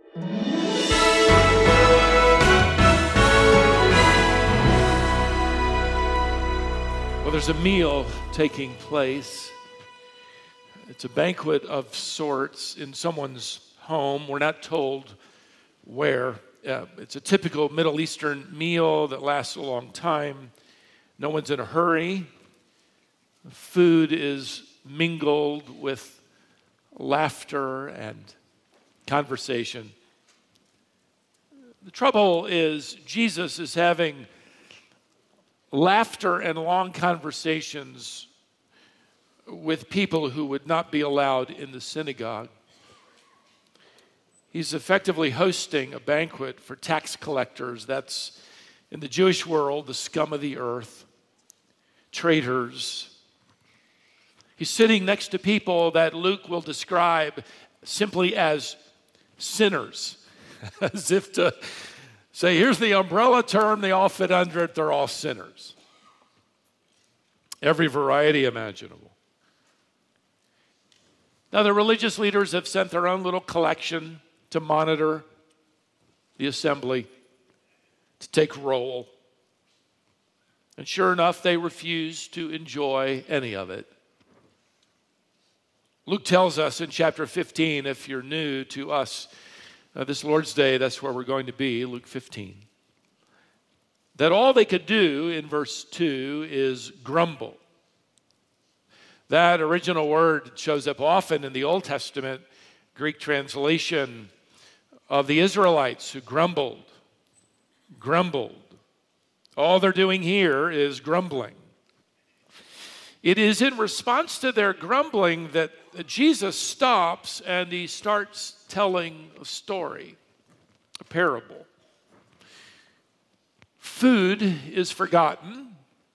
Well, there's a meal taking place. It's a banquet of sorts in someone's home. We're not told where. It's a typical Middle Eastern meal that lasts a long time. No one's in a hurry. Food is mingled with laughter and conversation. The trouble is, Jesus is having laughter and long conversations with people who would not be allowed in the synagogue. He's effectively hosting a banquet for tax collectors. That's, in the Jewish world, the scum of the earth, traitors. He's sitting next to people that Luke will describe simply as sinners, as if to say, here's the umbrella term, they all fit under it, they're all sinners. Every variety imaginable. Now, the religious leaders have sent their own little collection to monitor the assembly, to take roll. And sure enough, they refuse to enjoy any of it. Luke tells us in chapter 15, if you're new to us, this Lord's Day, that's where we're going to be, Luke 15. That all they could do in verse 2 is grumble. That original word shows up often in the Old Testament Greek translation of the Israelites who grumbled. All they're doing here is grumbling. It is in response to their grumbling that Jesus stops and he starts telling a story, a parable. Food is forgotten.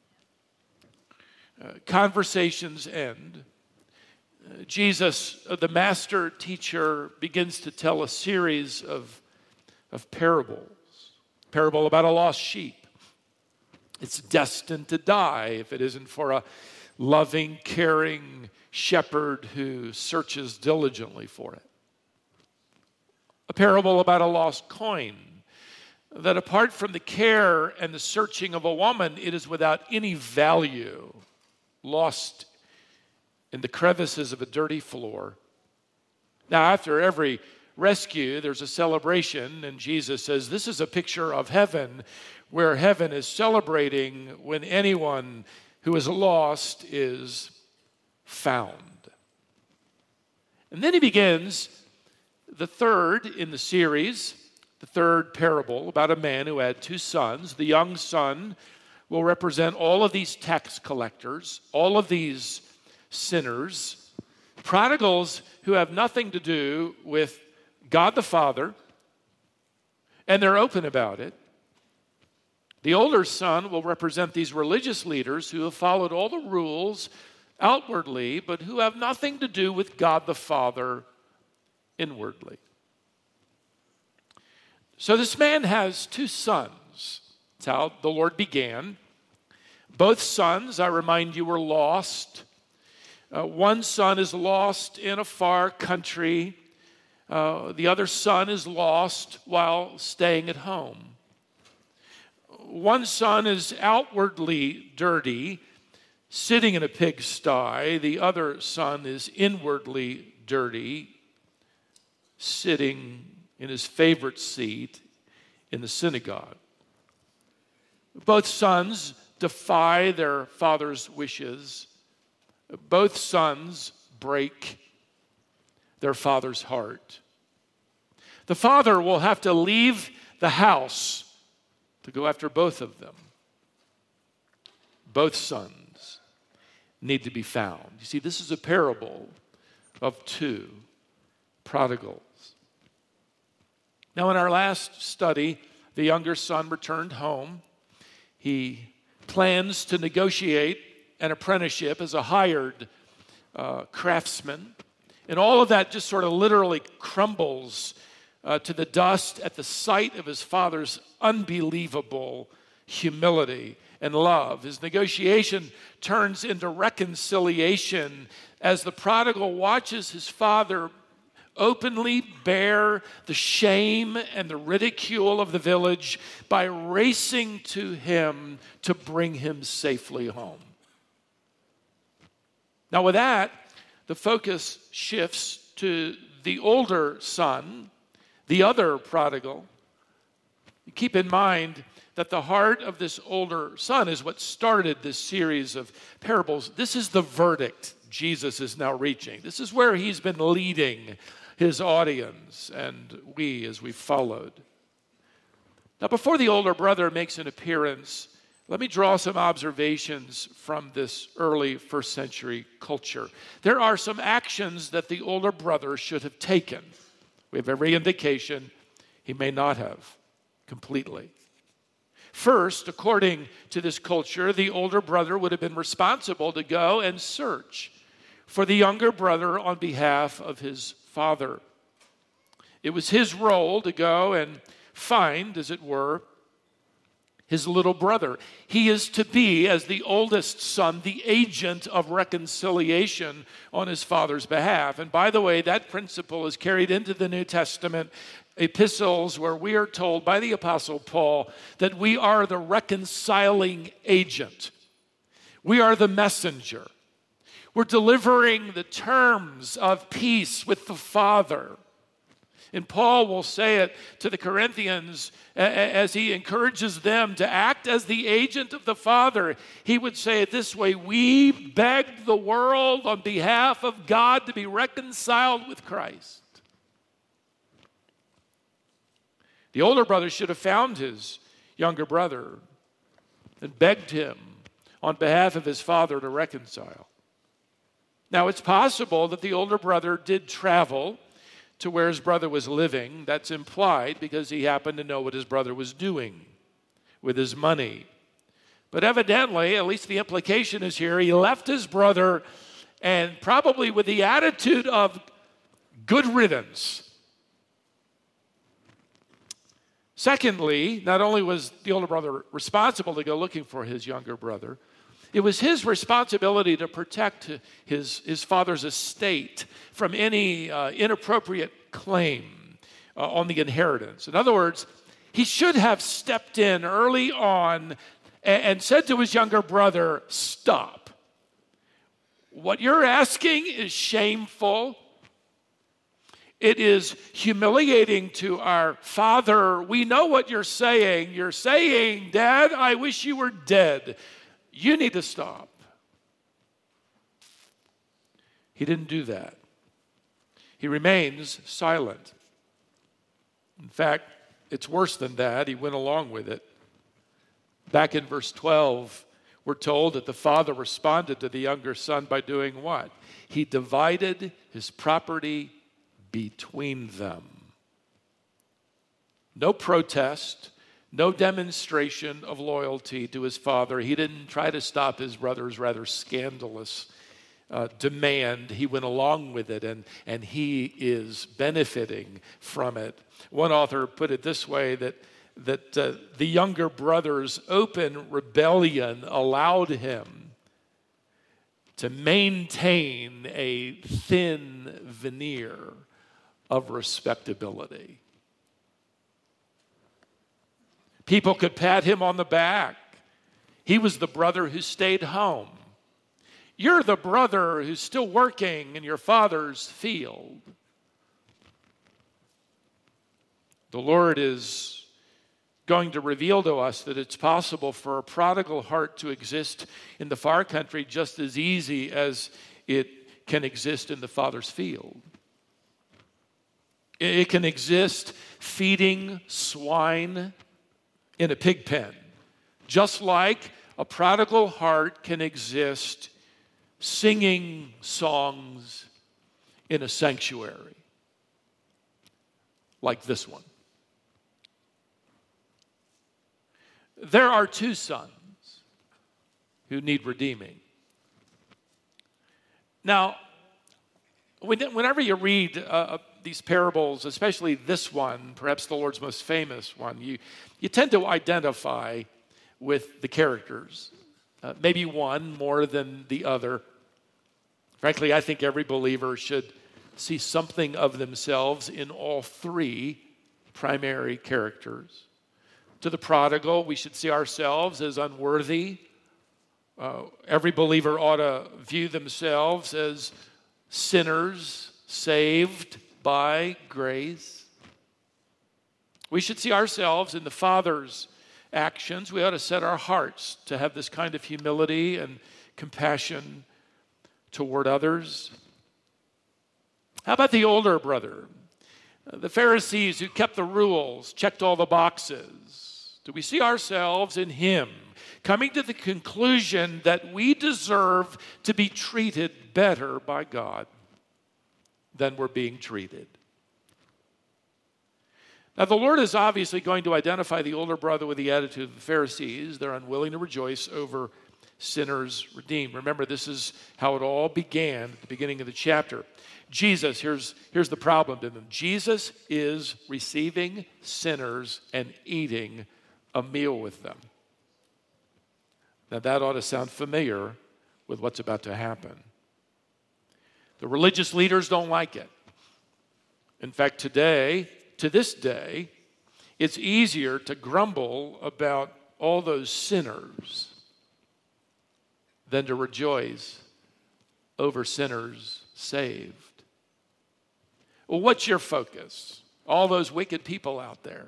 Conversations end. Jesus, the master teacher, begins to tell a series of parables. Parable about a lost sheep. It's destined to die if it isn't for a loving, caring shepherd who searches diligently for it. A parable about a lost coin, that apart from the care and the searching of a woman, it is without any value, lost in the crevices of a dirty floor. Now, after every rescue, there's a celebration, and Jesus says this is a picture of heaven, where heaven is celebrating when anyone who is lost is found. And then he begins the third in the series, the third parable about a man who had two sons. The young son will represent all of these tax collectors, all of these sinners, prodigals who have nothing to do with God the Father, and they're open about it. The older son will represent these religious leaders who have followed all the rules outwardly, but who have nothing to do with God the Father inwardly. So this man has two sons. That's how the Lord began. Both sons, I remind you, were lost. One son is lost in a far country. The other son is lost while staying at home. One son is outwardly dirty, sitting in a pigsty. The other son is inwardly dirty, sitting in his favorite seat in the synagogue. Both sons defy their father's wishes. Both sons break their father's heart. The father will have to leave the house to go after both of them. Both sons need to be found. You see, this is a parable of two prodigals. Now, in our last study, the younger son returned home. He plans to negotiate an apprenticeship as a hired craftsman. And all of that just sort of literally crumbles to the dust at the sight of his father's unbelievable humility and love. His negotiation turns into reconciliation as the prodigal watches his father openly bear the shame and the ridicule of the village by racing to him to bring him safely home. Now with that, the focus shifts to the older son, the other prodigal. Keep in mind that the heart of this older son is what started this series of parables. This is the verdict Jesus is now reaching. This is where he's been leading his audience and we as we followed. Now, before the older brother makes an appearance, let me draw some observations from this early first century culture. There are some actions that the older brother should have taken. We have every indication he may not have completely. First, according to this culture, the older brother would have been responsible to go and search for the younger brother on behalf of his father. It was his role to go and find, as it were, his little brother. He is to be, as the oldest son, the agent of reconciliation on his father's behalf. And by the way, that principle is carried into the New Testament epistles where we are told by the Apostle Paul that we are the reconciling agent. We are the messenger. We're delivering the terms of peace with the Father. And Paul will say it to the Corinthians as he encourages them to act as the agent of the Father. He would say it this way: we begged the world on behalf of God to be reconciled with Christ. The older brother should have found his younger brother and begged him on behalf of his father to reconcile. Now, it's possible that the older brother did travel to where his brother was living. That's implied because he happened to know what his brother was doing with his money. But evidently, at least the implication is here, he left his brother and probably with the attitude of good riddance. Secondly, not only was the older brother responsible to go looking for his younger brother, it was his responsibility to protect his father's estate from any inappropriate claim on the inheritance. In other words, he should have stepped in early on and said to his younger brother, "Stop. What you're asking is shameful. It is humiliating to our father. We know what you're saying. You're saying, 'Dad, I wish you were dead.' You need to stop." He didn't do that. He remains silent. In fact, it's worse than that. He went along with it. Back in verse 12, we're told that the father responded to the younger son by doing what? He divided his property between them. No protest. No demonstration of loyalty to his father. He didn't try to stop his brother's rather scandalous demand. He went along with it, and he is benefiting from it. One author put it this way, that the younger brother's open rebellion allowed him to maintain a thin veneer of respectability. People could pat him on the back. He was the brother who stayed home. You're the brother who's still working in your father's field. The Lord is going to reveal to us that it's possible for a prodigal heart to exist in the far country just as easy as it can exist in the Father's field. It can exist feeding swine in a pig pen, just like a prodigal heart can exist singing songs in a sanctuary like this one. There are two sons who need redeeming. Now, whenever you read these parables, especially this one, perhaps the Lord's most famous one, you tend to identify with the characters, maybe one more than the other. Frankly, I think every believer should see something of themselves in all three primary characters. To the prodigal, we should see ourselves as unworthy. Every believer ought to view themselves as sinners saved by grace. We should see ourselves in the Father's actions. We ought to set our hearts to have this kind of humility and compassion toward others. How about the older brother? The Pharisees who kept the rules, checked all the boxes. Do we see ourselves in him, coming to the conclusion that we deserve to be treated better by God than we're being treated? Now, the Lord is obviously going to identify the older brother with the attitude of the Pharisees. They're unwilling to rejoice over sinners redeemed. Remember, this is how it all began at the beginning of the chapter. Jesus, here's the problem to them. Jesus is receiving sinners and eating a meal with them. Now, that ought to sound familiar with what's about to happen. The religious leaders don't like it. In fact, to this day, it's easier to grumble about all those sinners than to rejoice over sinners saved. Well, what's your focus? All those wicked people out there?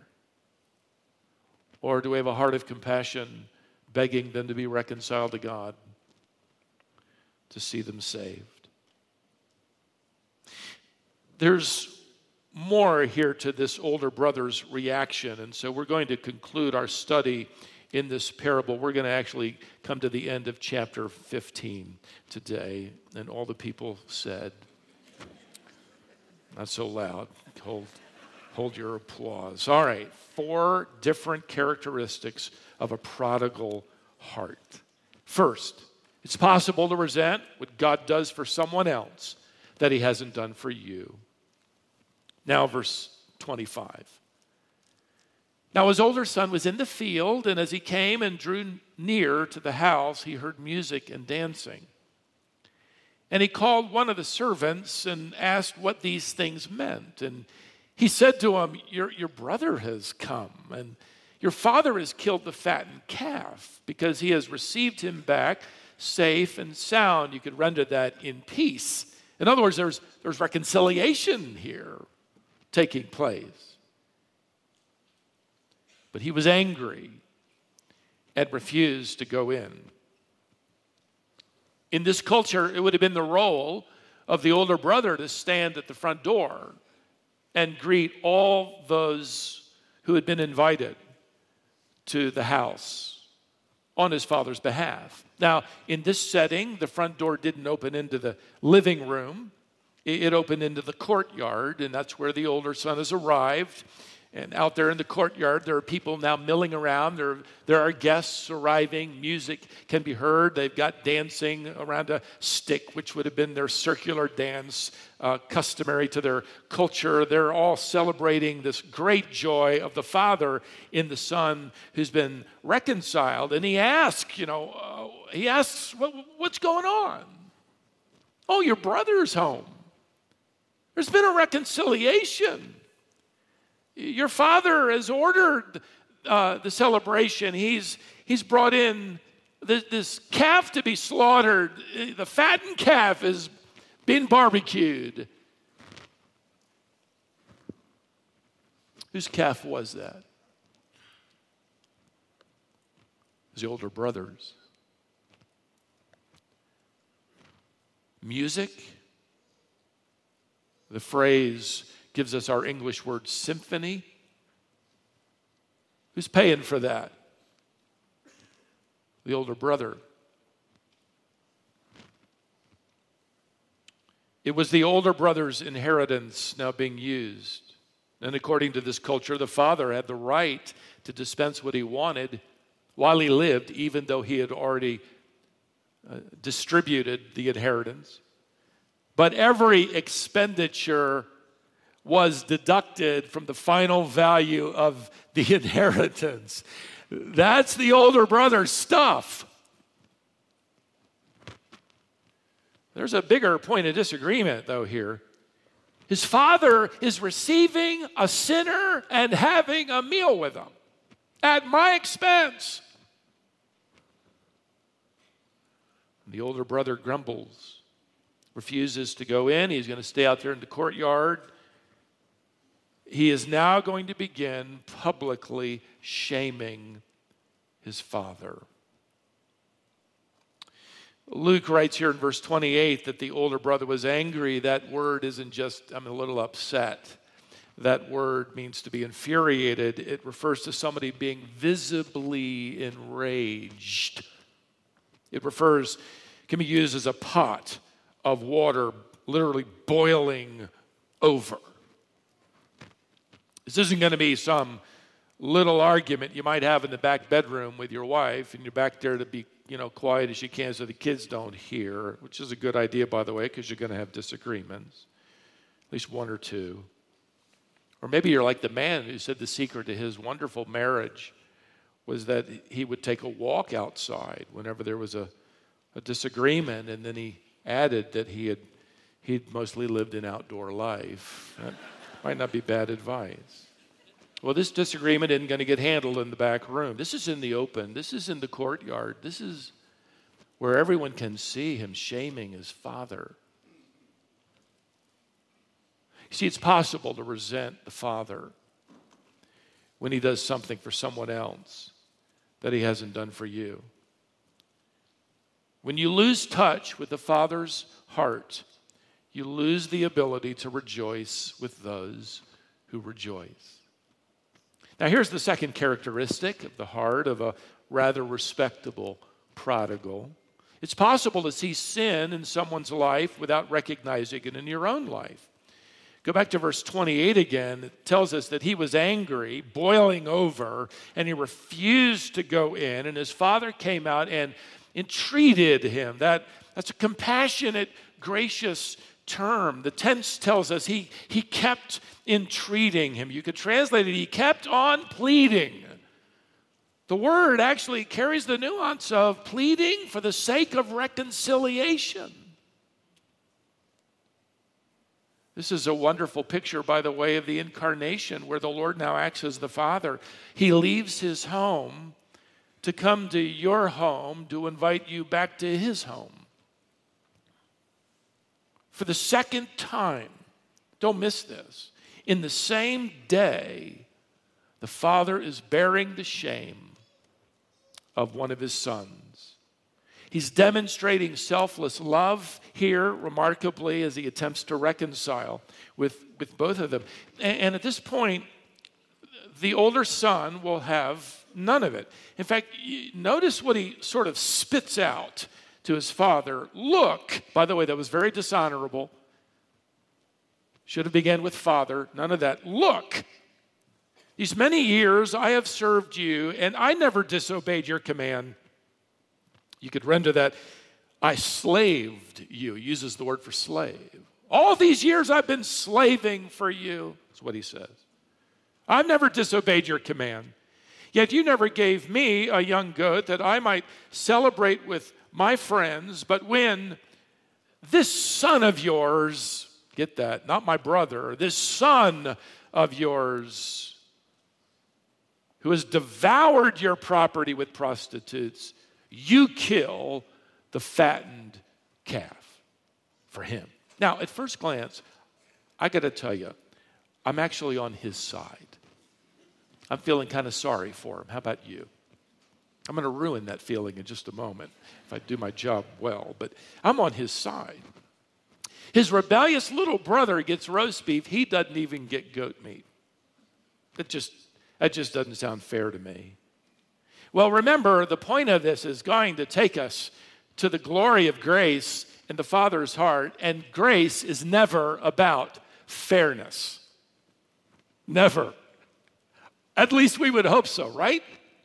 Or do we have a heart of compassion, begging them to be reconciled to God, to see them saved? There's more here to this older brother's reaction, and so we're going to conclude our study in this parable. We're going to actually come to the end of chapter 15 today, and all the people said, not so loud, hold your applause. All right, 4 different characteristics of a prodigal heart. First, it's possible to resent what God does for someone else that he hasn't done for you. Now, verse 25. Now, his older son was in the field, and as he came and drew near to the house, he heard music and dancing. And he called one of the servants and asked what these things meant. And he said to him, Your brother has come, and your father has killed the fattened calf, because he has received him back safe and sound. You could render that in peace. In other words, there's reconciliation here taking place. But he was angry and refused to go in. In this culture, it would have been the role of the older brother to stand at the front door and greet all those who had been invited to the house on his father's behalf. Now, in this setting, the front door didn't open into the living room. It opened into the courtyard, and that's where the older son has arrived. And out there in the courtyard, there are people now milling around. There are guests arriving. Music can be heard. They've got dancing around a stick, which would have been their circular dance, customary to their culture. They're all celebrating this great joy of the father in the son who's been reconciled. And he asks, what's going on? Oh, your brother's home. There's been a reconciliation. Your father has ordered the celebration. He's brought in this calf to be slaughtered. The fattened calf is being barbecued. Whose calf was that? It was the older brother's. Music. The phrase gives us our English word symphony. Who's paying for that? The older brother. It was the older brother's inheritance now being used. And according to this culture, the father had the right to dispense what he wanted while he lived, even though he had already distributed the inheritance. But every expenditure was deducted from the final value of the inheritance. That's the older brother's stuff. There's a bigger point of disagreement, though, here. His father is receiving a sinner and having a meal with him at my expense. The older brother grumbles, refuses to go in. He's going to stay out there in the courtyard. He is now going to begin publicly shaming his father. Luke writes here in verse 28 that the older brother was angry. That word isn't just, I'm a little upset. That word means to be infuriated. It refers to somebody being visibly enraged. It can be used as a pot of water literally boiling over. This isn't going to be some little argument you might have in the back bedroom with your wife, and you're back there to be quiet as you can so the kids don't hear, which is a good idea, by the way, because you're going to have disagreements, at least one or two. Or maybe you're like the man who said the secret to his wonderful marriage was that he would take a walk outside whenever there was a disagreement, and then he added that he'd mostly lived an outdoor life. That might not be bad advice. Well, this disagreement isn't going to get handled in the back room. This is in the open. This is in the courtyard. This is where everyone can see him shaming his father. You see, it's possible to resent the father when he does something for someone else that he hasn't done for you. When you lose touch with the Father's heart, you lose the ability to rejoice with those who rejoice. Now, here's the second characteristic of the heart of a rather respectable prodigal. It's possible to see sin in someone's life without recognizing it in your own life. Go back to verse 28 again. It tells us that he was angry, boiling over, and he refused to go in, and his father came out and entreated him. That's a compassionate, gracious term. The tense tells us he kept entreating him. You could translate it, he kept on pleading. The word actually carries the nuance of pleading for the sake of reconciliation. This is a wonderful picture, by the way, of the incarnation, where the Lord now acts as the Father. He leaves his home to come to your home to invite you back to his home. For the second time, don't miss this, in the same day, the Father is bearing the shame of one of his sons. He's demonstrating selfless love here, remarkably, as he attempts to reconcile with both of them. And at this point, the older son will have none of it. In fact, notice what he sort of spits out to his father. Look, by the way, that was very dishonorable. Should have begun with father, none of that. Look, these many years I have served you, and I never disobeyed your command. You could render that, I slaved you. He uses the word for slave. All these years I've been slaving for you. That's what he says. I've never disobeyed your command. Yet you never gave me a young goat that I might celebrate with my friends. But when this son of yours, get that, not my brother, this son of yours who has devoured your property with prostitutes, you kill the fattened calf for him. Now, at first glance, I got to tell you, I'm actually on his side. I'm feeling kind of sorry for him. How about you? I'm going to ruin that feeling in just a moment if I do my job well, but I'm on his side. His rebellious little brother gets roast beef. He doesn't even get goat meat. That just doesn't sound fair to me. Well, remember, the point of this is going to take us to the glory of grace in the Father's heart, and grace is never about fairness. Never. At least we would hope so, right?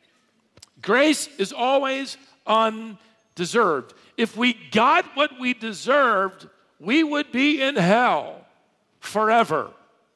Grace is always undeserved. If we got what we deserved, we would be in hell forever.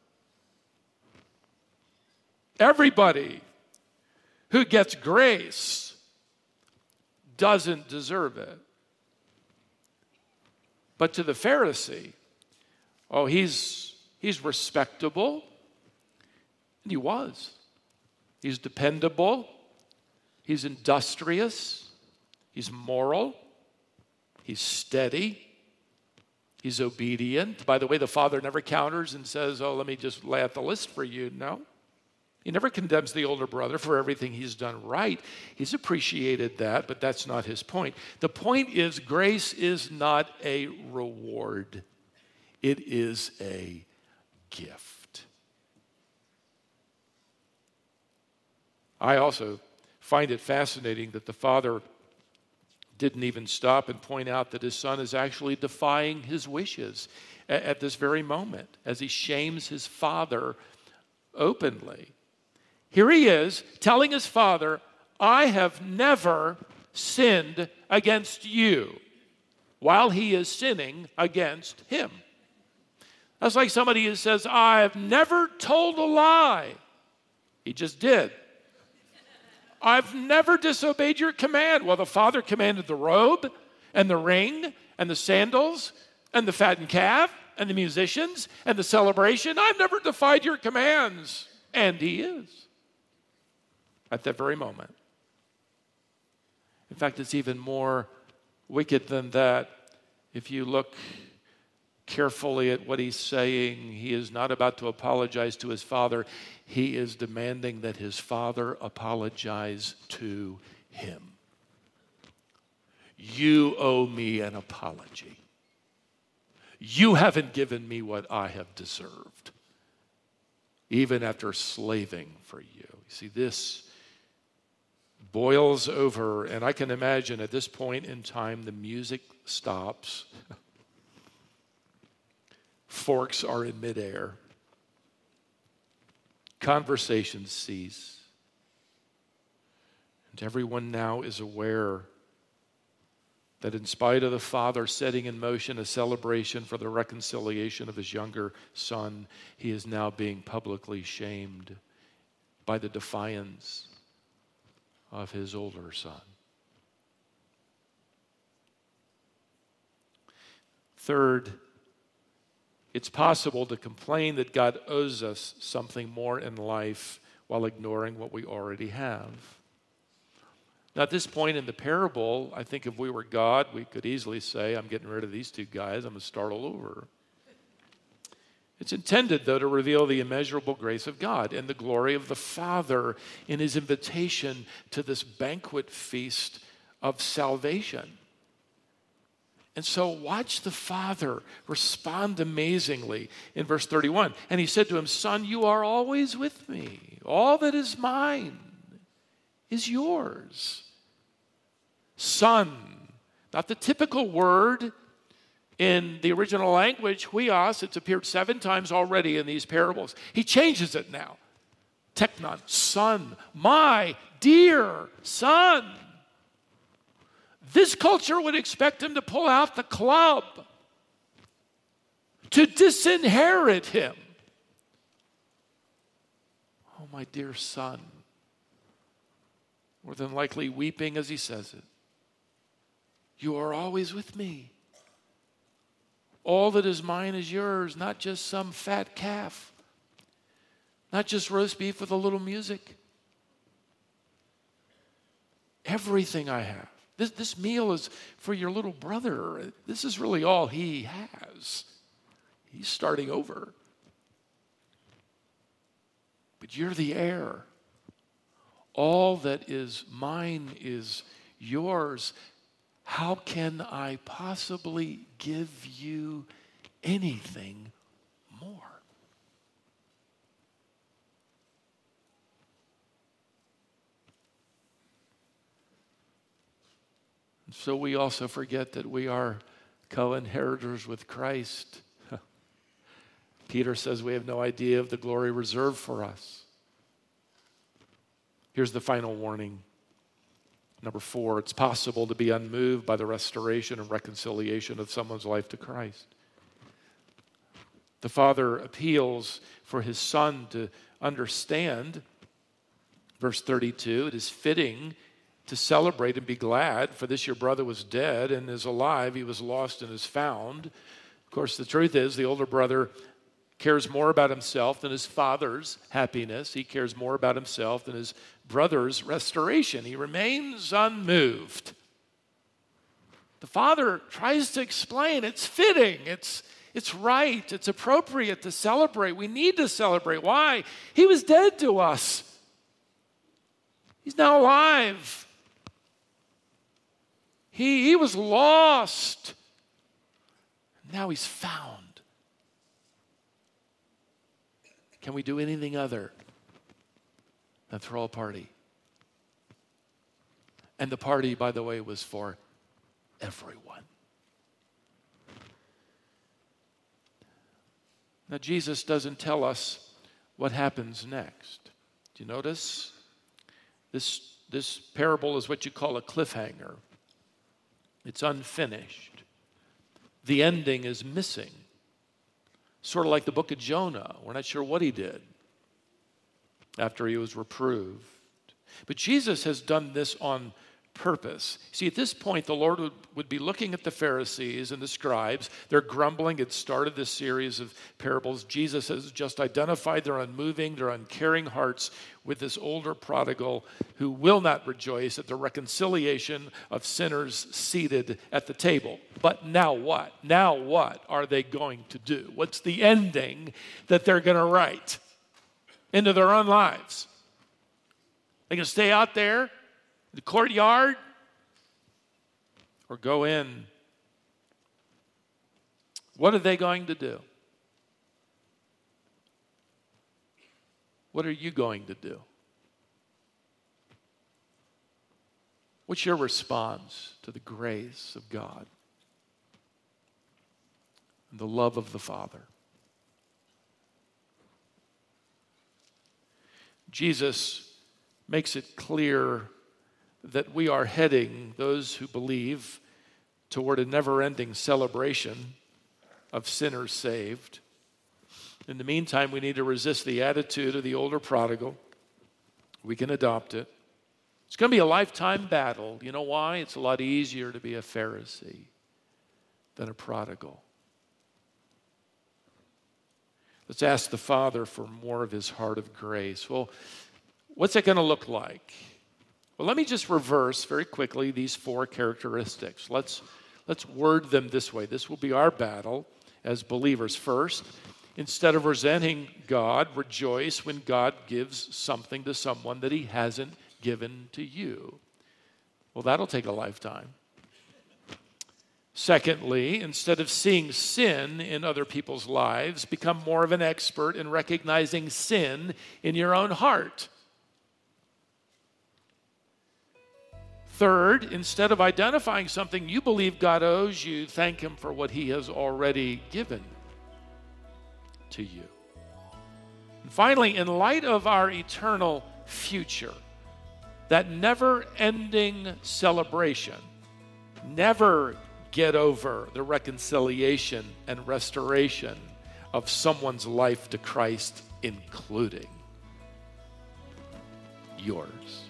Everybody who gets grace doesn't deserve it. But to the Pharisee, he's He's respectable. And he was. He's dependable. He's industrious. He's moral. He's steady. He's obedient. By the way, the father never counters and says, oh, let me just lay out the list for you. No. He never condemns the older brother for everything he's done right. He's appreciated that, but that's not his point. The point is, grace is not a reward. It is a gift. I also find it fascinating that the father didn't even stop and point out that his son is actually defying his wishes at this very moment as he shames his father openly. Here he is telling his father, I have never sinned against you, while he is sinning against him. That's like somebody who says, I've never told a lie. He just did. I've never disobeyed your command. Well, the father commanded the robe and the ring and the sandals and the fattened calf and the musicians and the celebration. I've never defied your commands. And he is. At that very moment. In fact, it's even more wicked than that. If you look carefully at what he's saying, he is not about to apologize to his father. He is demanding that his father apologize to him. You owe me an apology. You haven't given me what I have deserved, even after slaving for you. You see, this boils over, and I can imagine at this point in time, the music stops. Forks are in midair. Conversations cease. And everyone now is aware that in spite of the father setting in motion a celebration for the reconciliation of his younger son, he is now being publicly shamed by the defiance of his older son. Third, it's possible to complain that God owes us something more in life while ignoring what we already have. Now, at this point in the parable, I think if we were God, we could easily say, I'm getting rid of these two guys, I'm going to start all over. It's intended, though, to reveal the immeasurable grace of God and the glory of the Father in his invitation to this banquet feast of salvation. And so watch the Father respond amazingly in verse 31. And he said to him, Son, you are always with me. All that is mine is yours. Son, not the typical word in the original language, huios. It's appeared 7 times already in these parables. He changes it now. Teknon, son, my dear son. This culture would expect him to pull out the club, to disinherit him. Oh, my dear son. More than likely weeping as he says it. You are always with me. All that is mine is yours, not just some fat calf, not just roast beef with a little music. Everything I have. This meal is for your little brother. This is really all he has. He's starting over. But you're the heir. All that is mine is yours. How can I possibly give you anything more? And so we also forget that we are co-inheritors with Christ. Peter says we have no idea of the glory reserved for us. Here's the final warning. Number 4, it's possible to be unmoved by the restoration and reconciliation of someone's life to Christ. The Father appeals for his Son to understand. Verse 32, it is fitting to celebrate and be glad, for this your brother was dead and is alive. He was lost and is found. Of course, the truth is the older brother cares more about himself than his father's happiness. He cares more about himself than his brother's restoration. He remains unmoved. The father tries to explain it's fitting, it's right, it's appropriate to celebrate. We need to celebrate. Why? He was dead to us. He's now alive. He was lost. Now he's found. Can we do anything other than throw a party? And the party, by the way, was for everyone. Now, Jesus doesn't tell us what happens next. Do you notice? This parable is what you call a cliffhanger. It's unfinished. The ending is missing. Sort of like the book of Jonah. We're not sure what he did after he was reproved. But Jesus has done this on purpose. See, at this point, the Lord would be looking at the Pharisees and the scribes. They're grumbling. It started this series of parables. Jesus has just identified their unmoving, their uncaring hearts with this older prodigal who will not rejoice at the reconciliation of sinners seated at the table. But now what? Now what are they going to do? What's the ending that they're going to write into their own lives? They're going to stay out there the courtyard, or go in? What are they going to do? What are you going to do? What's your response to the grace of God and the love of the Father? Jesus makes it clear that we are heading, those who believe, toward a never-ending celebration of sinners saved. In the meantime, we need to resist the attitude of the older prodigal. We can adopt it. It's going to be a lifetime battle. You know why? It's a lot easier to be a Pharisee than a prodigal. Let's ask the Father for more of his heart of grace. Well, what's it going to look like? Well, let me just reverse very quickly these four characteristics. Let's word them this way. This will be our battle as believers. First, instead of resenting God, rejoice when God gives something to someone that he hasn't given to you. Well, that'll take a lifetime. Secondly, instead of seeing sin in other people's lives, become more of an expert in recognizing sin in your own heart. Third, instead of identifying something you believe God owes you, thank him for what he has already given to you. And finally, in light of our eternal future, that never-ending celebration, never get over the reconciliation and restoration of someone's life to Christ, including yours.